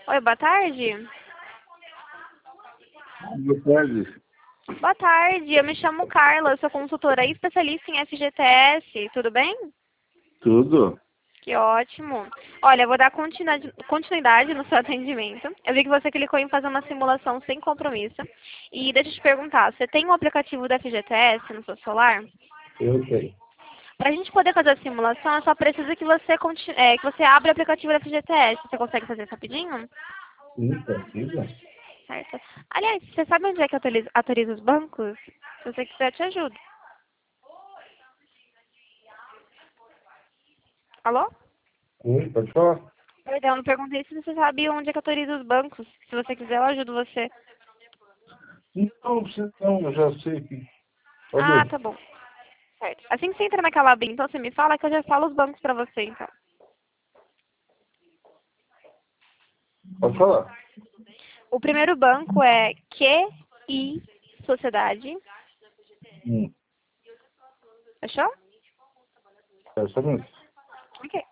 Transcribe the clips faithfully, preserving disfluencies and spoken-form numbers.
Oi, boa tarde. Boa tarde. Boa tarde, eu me chamo Carla, eu sou consultora e especialista em F G T S, tudo bem? Tudo? Que ótimo. Olha, eu vou dar continuidade, continuidade no seu atendimento. Eu vi que você clicou em fazer uma simulação sem compromisso. E deixa eu te perguntar, você tem um aplicativo da F G T S no seu celular? Eu tenho. Para a gente poder fazer a simulação, eu só preciso que você, conti- é, que você abra o aplicativo da F G T S. Você consegue fazer isso rapidinho? Sim, consigo. Certo. Aliás, você sabe onde é que autoriza, autoriza os bancos? Se você quiser, eu te ajudo. Alô? Sim, pode falar? Perdão, eu não perguntei se você sabe onde é que autoriza os bancos. Se você quiser, eu ajudo você. Não, você não, eu já sei que. Pode Ah, ir. tá bom. Certo. Assim que você entra naquela aba, então você me fala que eu já falo os bancos pra você, então. Pode falar. O primeiro banco é Q I Sociedade. Hum, Fechou? certamente. Ok.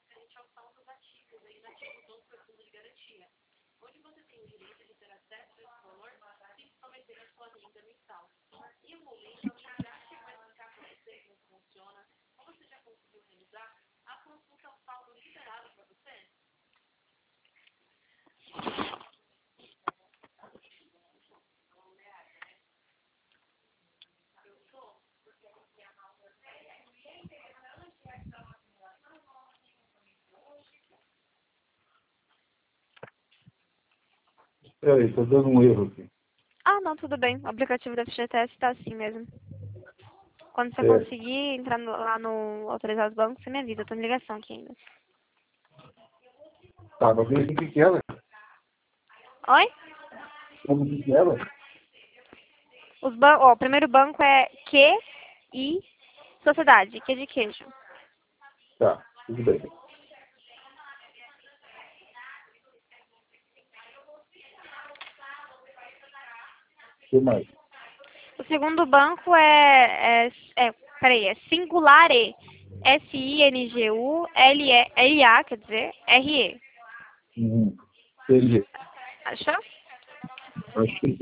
Peraí, tá dando um erro aqui. Ah, não, tudo bem. O aplicativo da F G T S tá assim mesmo. Quando você É. conseguir entrar no- lá no autorizar os bancos, você me avisa. Eu tô em ligação aqui ainda. Tá, mas o que que era? Oi? Como que que era? Os ban ó, o primeiro banco é Q I Sociedade, que é de queijo. Tá, tudo bem. O que mais? O segundo banco é, é, é peraí, é Singulare. S I N G U L E L A, quer dizer, R E. Hum, entendi. Achou? Acho que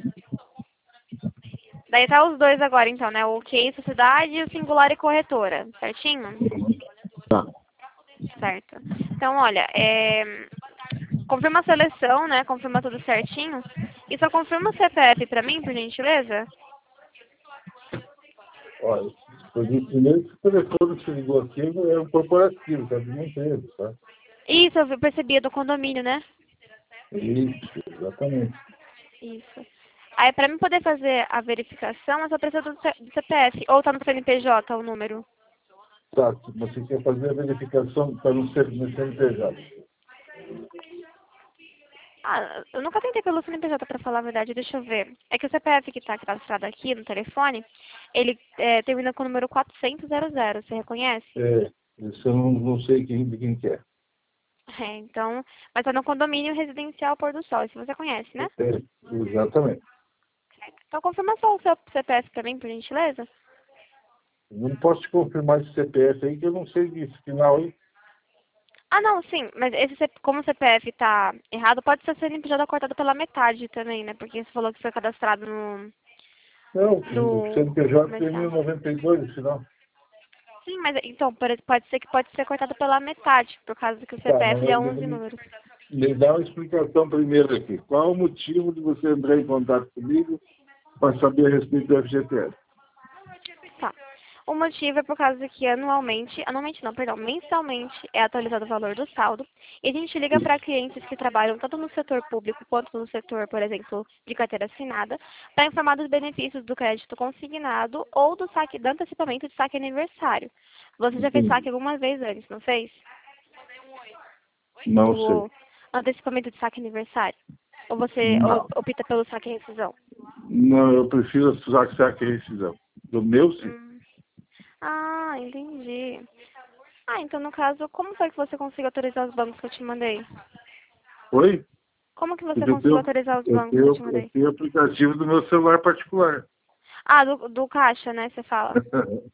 Daí tá os dois agora, então, né? O Q I Sociedade e o Singulare Corretora, certinho? tá. Certo. Então, olha, é, confirma a seleção, né? Confirma tudo certinho. E só confirma o C P F pra mim, por gentileza? Olha, eu vi primeiro que o telefone que você ligou aqui é um corporativo, tá de uma empresa, tá? Isso, eu vi- percebi, é do condomínio, né? Isso, exatamente. Isso. Aí, pra mim poder fazer a verificação, eu só preciso do C- do C P F. Ou tá no C N P J o número? Tá, você quer fazer a verificação para não ser no C N P J. Ah, eu nunca tentei pelo C N P J, pra falar a verdade. Deixa eu ver. É que o C P F que tá cadastrado aqui no telefone, ele é, termina com o número quatrocentos. Você reconhece? É, isso eu não, não sei quem, de quem que é. É, então, mas tá no condomínio residencial Pôr do Sol, se você conhece, né? É, exatamente. Então, confirma só o seu C P F pra mim, por gentileza. Não posso te confirmar esse C P F aí, que eu não sei disso. Final aí. Ah, não, sim, mas esse, C- como o C P F tá errado, pode ser C N P J cortado pela metade também, né? Porque você falou que foi cadastrado no, Não, o no C N P J tem comercial. mil e noventa e dois, no final. Sim, mas então, por- pode ser que pode ser cortado pela metade, por causa que o Tá, mas C P F é onze me, números. me dá uma explicação primeiro aqui. Qual o motivo de você entrar em contato comigo para saber a respeito do F G T S? Tá. O motivo é por causa que anualmente, anualmente não, perdão, mensalmente é atualizado o valor do saldo. E a gente liga para clientes que trabalham tanto no setor público quanto no setor, por exemplo, de carteira assinada, para informar dos benefícios do crédito consignado ou do saque, do antecipamento de saque aniversário. Você já fez Entendi. saque algumas vezes antes, não fez? Não sei. Do antecipamento de saque aniversário? Ou você Não. op- opta pelo saque e rescisão? Não, eu prefiro usar que saque a rescisão. Do meu, sim. Hum. Ah, entendi. Ah, então no caso, como foi que você conseguiu autorizar os bancos que eu te mandei? Oi? Como que você Porque eu conseguiu tenho, autorizar os eu bancos que eu tenho, te eu mandei? tenho aplicativo do meu celular particular. Ah, do, do caixa, né, você fala.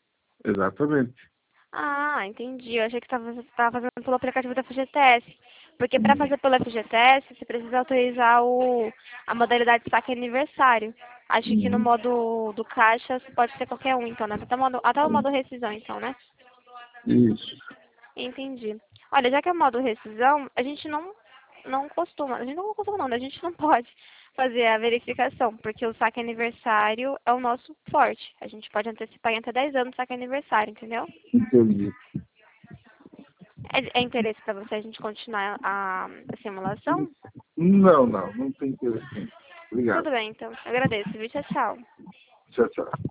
Exatamente. Ah, entendi. Eu achei que você estava fazendo pelo aplicativo da F G T S. Porque para fazer pelo F G T S, você precisa autorizar o, a modalidade de saque aniversário. Acho que no Uhum. modo do caixa pode ser qualquer um, então, né? Até o modo, até o modo rescisão, então, né? Isso. Entendi. Olha, já que é o modo rescisão, a gente não, não costuma, a gente não costuma não, né? A gente não pode fazer a verificação, porque o saque aniversário é o nosso forte. A gente pode antecipar em até dez anos o saque aniversário, entendeu? Entendi. É, é interesse para você a gente continuar a, a simulação? Não, não, não tem interesse. Tudo Obrigado. bem, então. Eu agradeço, viu? Tchau, tchau. Tchau, tchau.